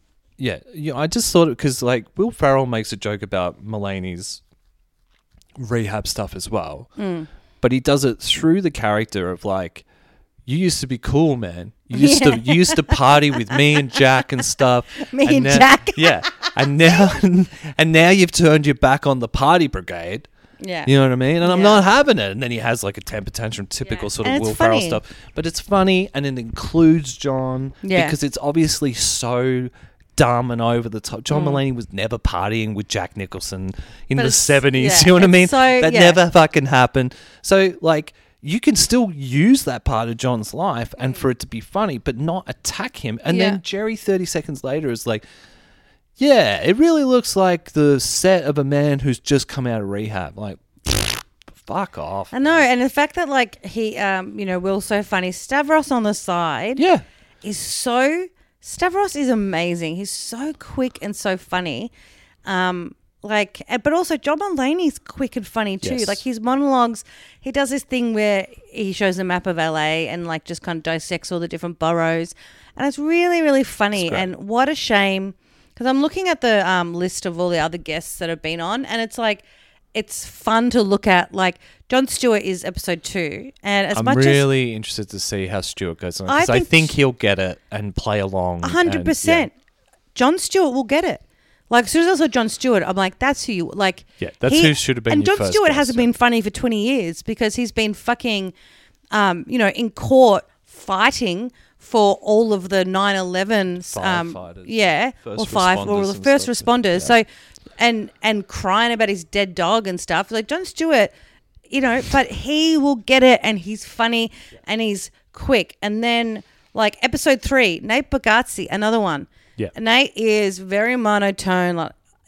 I just thought it because like Will Ferrell makes a joke about Mulaney's rehab stuff as well. But he does it through the character of like, you used to be cool, man. You used to party with me and Jack and stuff. Jack. Yeah. And now you've turned your back on the party brigade. Yeah. You know what I mean? And I'm not having it. And then he has like a temper tantrum, typical sort of Will Ferrell stuff. But it's funny and it includes John because it's obviously so dumb and over the top. John Mulaney was never partying with Jack Nicholson in the 70s. You know what I mean? That never fucking happened. So like you can still use that part of John's life and for it to be funny, but not attack him. And then Jerry 30 seconds later is like, yeah, it really looks like the set of a man who's just come out of rehab. Like, fuck off. I know. And the fact that, like, he, Will's so funny. Stavros on the side is so... Stavros is amazing. He's so quick and so funny. But also John Mulaney's quick and funny too. Yes. Like his monologues, he does this thing where he shows a map of LA and like just kind of dissects all the different boroughs. And it's really, really funny. And what a shame... Because I'm looking at the list of all the other guests that have been on, and it's like, it's fun to look at. Like, Jon Stewart is episode 2. And I'm really interested to see how Stewart goes on. Because I think he'll get it and play along. 100%. Jon Stewart will get it. Like, as soon as I saw Jon Stewart, I'm like, that's who you... Like, yeah, that's who should have been and your Jon first Stewart guest, hasn't been funny for 20 years because he's been fucking, in court fighting for all of the 9/11 first responders. So and crying about his dead dog and stuff. Like Jon Stewart, but he will get it and he's funny and he's quick. And then like episode 3, Nate Bargatze, another one. Yeah. Nate is very monotone,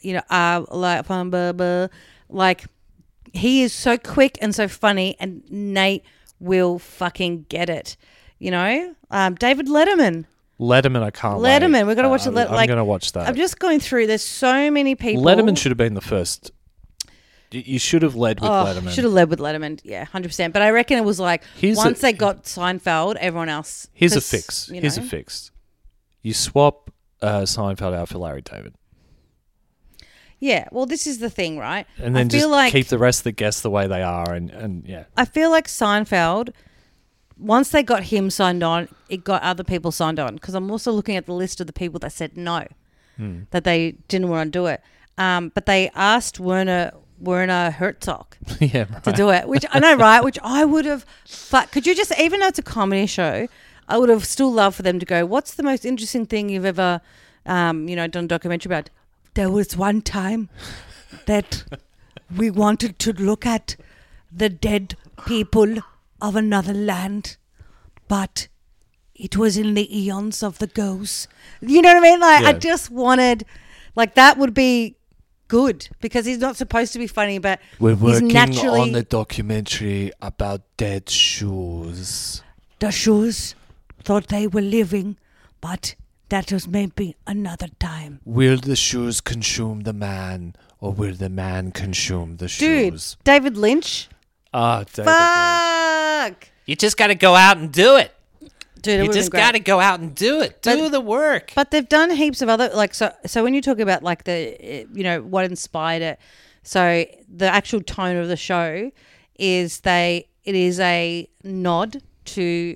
like he is so quick and so funny and Nate will fucking get it. David Letterman. I can't wait. Letterman, we've got to watch it. I'm going to watch that. I'm just going through. There's so many people. Letterman should have been the first. You should have led with Letterman. Should have led with Letterman, yeah, 100%. But I reckon it was like once they got Seinfeld, everyone else. Here's a fix. You swap Seinfeld out for Larry David. Yeah, well, this is the thing, right? And then just keep the rest of the guests the way they are, and yeah. I feel like Seinfeld... Once they got him signed on, it got other people signed on. Because I'm also looking at the list of the people that said no, that they didn't want to do it. But they asked Werner Herzog to do it, which I know, right? Which I would have. Could you just, even though it's a comedy show, I would have still loved for them to go, what's the most interesting thing you've ever, done a documentary about? There was one time that we wanted to look at the dead people of another land, but it was in the eons of the ghosts. You know what I mean? Like, I Yeah. just wanted, like, that would be good because he's not supposed to be funny, but We're he's working naturally on the documentary about dead shoes. the shoes thought they were living, but that was maybe another time. Will the shoes consume the man, or will the man consume the Dude, shoes? David Lynch. Ah, David. Fuck. You just got to go out and do it. Dude, it You would've just been great. got to go out and do it. Do the work. But they've done heaps of other, like, so when you talk about, like, the, you know, what inspired it, so the actual tone of the show is it is a nod to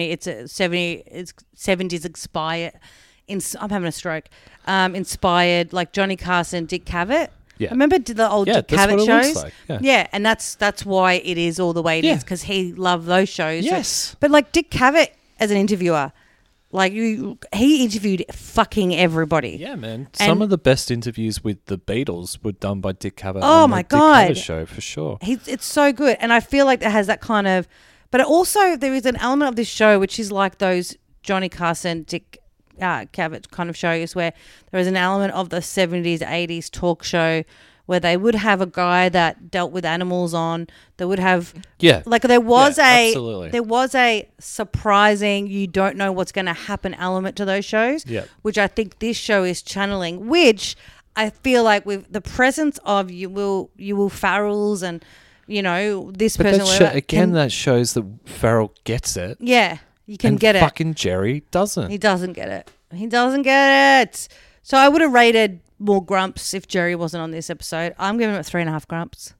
70s inspired, I'm having a stroke, inspired, like, Johnny Carson, Dick Cavett. Yeah. Remember the old Yeah, Dick that's Cavett what it shows? looks like, Yeah, and that's why it is all the way it is, Yeah. because he loved those shows. Yes. But, like, Dick Cavett as an interviewer, like, he interviewed fucking everybody. Yeah, man. And- Some of the best interviews with the Beatles were done by Dick Cavett. Oh, on my the God. Dick Cavett show for sure. It's so good, and I feel like it has that kind of. But also, there is an element of this show which is like those Johnny Carson, Dick Cavett kind of shows, where there is an element of the 70s, 80s talk show where they would have a guy that dealt with animals on. They would have, Yeah. like, there was absolutely. there was a surprising, you don't know what's going to happen element to those shows, Yeah. which I think this show is channeling, which I feel like with the presence of you will Farrells and, you know, this But person, that whatever, again, that shows that Farrell gets it. yeah, you can and get it. fucking Jerry doesn't. He doesn't get it. He doesn't get it. So I would have rated more grumps if Jerry wasn't on this episode. I'm giving it 3.5 grumps.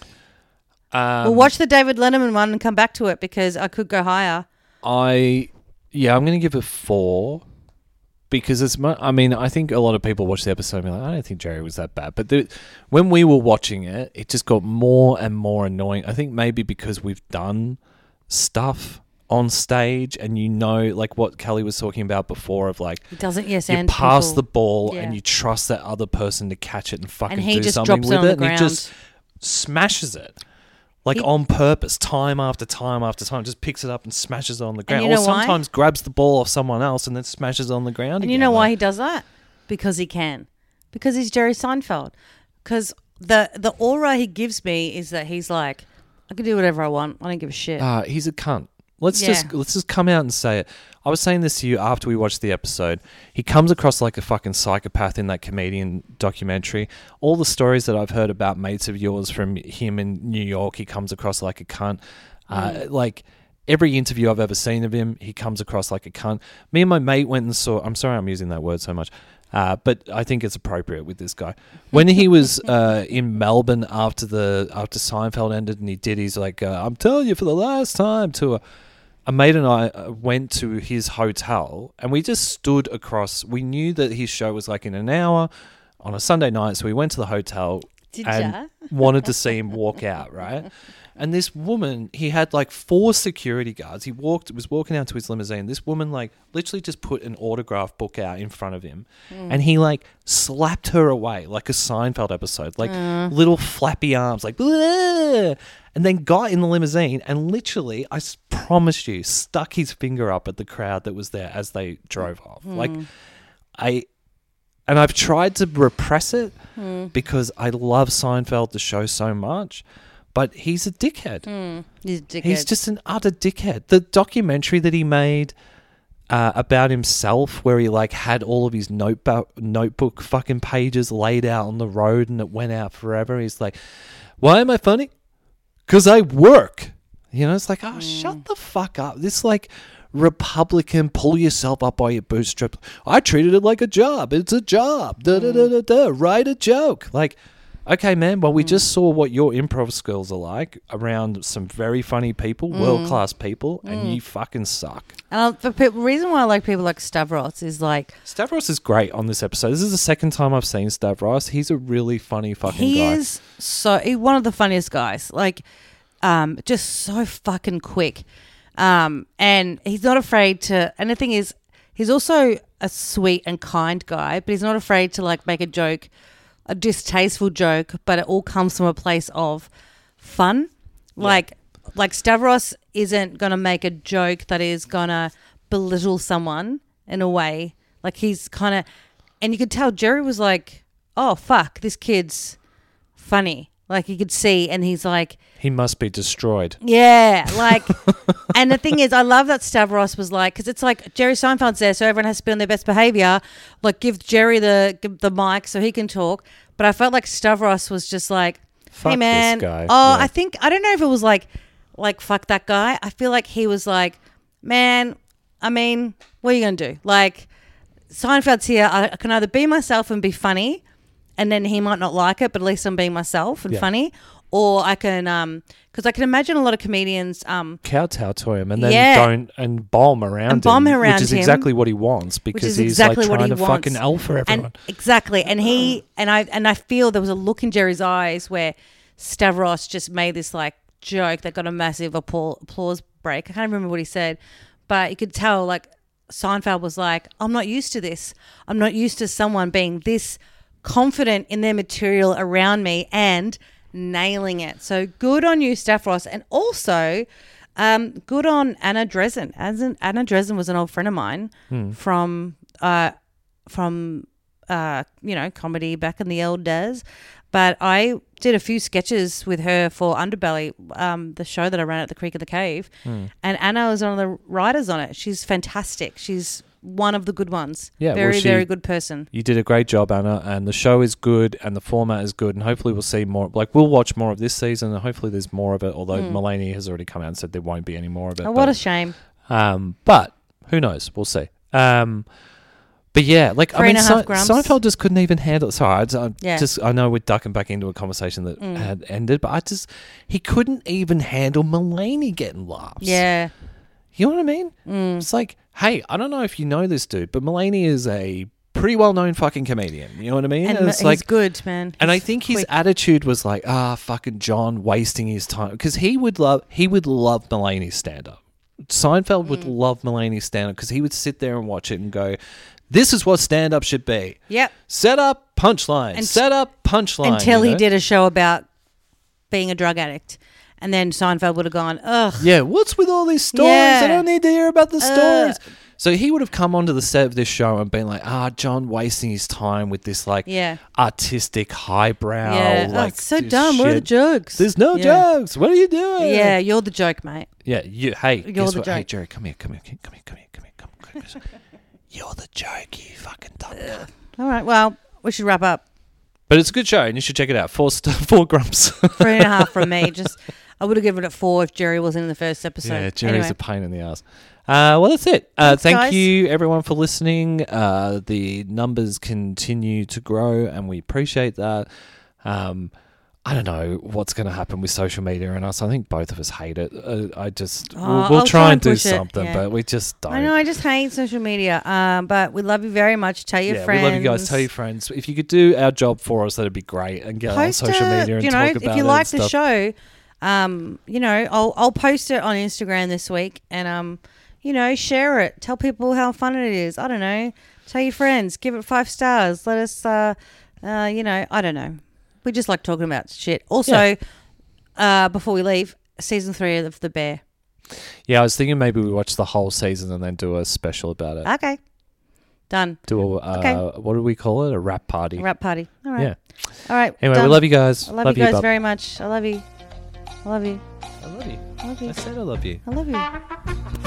We'll watch the David Letterman one and come back to it because I could go higher. I'm going to give it 4 because I think a lot of people watch the episode and be like, I don't think Jerry was that bad. But when we were watching it, it just got more and more annoying. I think maybe because we've done stuff on stage and like what Kelly was talking about before of like, He doesn't yes you and pass people. the ball Yeah. and you trust that other person to catch it and fucking And he do just something drops it with on the it. And he just ground. smashes it. Like He- on purpose, time after time after time, just picks it up and smashes it on the ground. you know Or why? sometimes grabs the ball off someone else and then smashes it on the ground. And you know why he does that? Because he can. Because he's Jerry Seinfeld. Because the aura he gives me is that he's like, I can do whatever I want. I don't give a shit. He's a cunt. Let's Yeah. just come out and say it. I was saying this to you after we watched the episode. He comes across like a fucking psychopath in that comedian documentary. All the stories that I've heard about mates of yours from him in New York, he comes across like a cunt. Like every interview I've ever seen of him, he comes across like a cunt. Me and my mate went and saw. I'm sorry, I'm using that word so much. But I think it's appropriate with this guy. When he was in Melbourne after Seinfeld ended, and he's like, "I'm telling you for the last time." To a mate and I went to his hotel, and we just stood across. We knew that his show was like in an hour on a Sunday night, so we went to the hotel Did and ya? wanted to see him walk out, right? And this woman, he had like 4 security guards. He was walking out to his limousine. This woman like literally just put an autograph book out in front of him, and he like slapped her away like a Seinfeld episode, like little flappy arms, like, "Bleh," and then got in the limousine and literally, promise you, stuck his finger up at the crowd that was there as they drove off. Like, and I've tried to repress it because I love Seinfeld, the show, so much. But he's a dickhead. He's a dickhead. He's just an utter dickhead. The documentary that he made about himself, where he like had all of his notebook fucking pages laid out on the road, and it went out forever. He's like, "Why am I funny? Because I work." You know, it's like, oh, shut the fuck up. This like Republican, pull yourself up by your bootstraps. I treated it like a job. It's a job. Da da da da da. Write a joke. Like, okay, man. Well, we just saw what your improv skills are like around some very funny people, world class people, and you fucking suck. The reason why I like people like Stavros is like Stavros is great on this episode. This is the second time I've seen Stavros. He's a really funny fucking guy. he is he's one of the funniest guys. Like, just so fucking quick. And he's not afraid to. And the thing is, he's also a sweet and kind guy, but he's not afraid to like make a joke, a distasteful joke, but it all comes from a place of fun. Like Stavros isn't gonna make a joke that is gonna belittle someone in a way. Like he's kind of, and you could tell Jerry was like, oh, fuck, this kid's funny. Like you could see, and he's like, he must be destroyed. yeah, like, and the thing is, I love that Stavros was like, because it's like Jerry Seinfeld's there, so everyone has to be on their best behavior. Like, give Jerry the mic so he can talk. But I felt like Stavros was just like, Fuck hey man, this guy. oh, Yeah. I don't know if it was like fuck that guy. I feel like he was like, man, I mean, what are you gonna do? Like, Seinfeld's here. I can either be myself and be funny, and then he might not like it, but at least I'm being myself and Yeah. funny. Or I can, because I can imagine a lot of comedians, Kowtow to him and then Yeah. don't and bomb around And bomb him, around which is him. exactly what he wants because is he's exactly like what trying he to wants. fucking alpha everyone. and exactly, and I feel there was a look in Jerry's eyes where Stavros just made this like joke that got a massive applause break. I can't remember what he said, but you could tell like Seinfeld was like, I'm not used to this. I'm not used to someone being this confident in their material around me and nailing it. So good on you, Stavros, and also good on Anna Dresden. Anna Dresden was an old friend of mine from comedy back in the old days. But I did a few sketches with her for Underbelly, the show that I ran at the Creek of the Cave, and Anna was one of the writers on it. She's fantastic. She's one of the good ones. Yeah, well, very, very good person. You did a great job, Anna, and the show is good and the format is good, and hopefully we'll see more. Like, we'll watch more of this season, and hopefully there's more of it, although Mulaney has already come out and said there won't be any more of it. Oh, what a shame. But who knows? We'll see. But yeah, like, 3.5 grams. Seinfeld just couldn't even handle it. Sorry, Yeah. I know we're ducking back into a conversation that had ended, but he couldn't even handle Mulaney getting laughs. Yeah. You know what I mean? It's like, hey, I don't know if you know this dude, but Mulaney is a pretty well-known fucking comedian. You know what I mean? And it's he's like, good, man. and I He's think his quick. attitude was like, fucking John wasting his time, because he would love Mulaney's stand-up. Seinfeld would love Mulaney's stand-up because he would sit there and watch it and go, this is what stand-up should be. Yep. Set up, punchline. Set up, punchline. Until you he know? did a show about being a drug addict. And then Seinfeld would have gone, ugh. Yeah, what's with all these stories? Yeah. I don't need to hear about the stories. So he would have come onto the set of this show and been like, John wasting his time with this like Yeah. artistic highbrow. Yeah. Like, it's so this dumb. What are the shit. jokes? There's no jokes. What are you doing? Yeah, you're the joke, mate. Yeah, hey, guess the what? Hey, joke. Jerry, come here. You're the joke, you fucking dumb cunt. All right, well, we should wrap up. But it's a good show, and you should check it out. 4 grumps. 3.5 from me. I would have given it 4 if Jerry wasn't in the first episode. Yeah, Jerry's Anyway. a pain in the ass. Well, that's it. Thanks, Thank guys. you, everyone, for listening. The numbers continue to grow, and we appreciate that. I don't know what's going to happen with social media and us. I think both of us hate it. We'll I'll try and do push it, something, yeah. but we just don't. I know, I just hate social media. But we love you very much. Tell your friends. we love you guys. Tell your friends. If you could do our job for us, that'd be great. And get on social media and talk about it. If you like and the stuff. show, I'll post it on Instagram this week and share it. Tell people how fun it is. I don't know. Tell your friends. Give it 5 stars. Let us. I don't know. We just like talking about shit. Also, before we leave, season 3 of The Bear. Yeah, I was thinking maybe we watch the whole season and then do a special about it. Okay, done. Do a what do we call it? A rap party. Rap party. All right. Yeah. All right. Anyway, done. we love you guys. I love you guys bub. very much. I love you. I love you. I love you. I love you. I said I love you. I love you.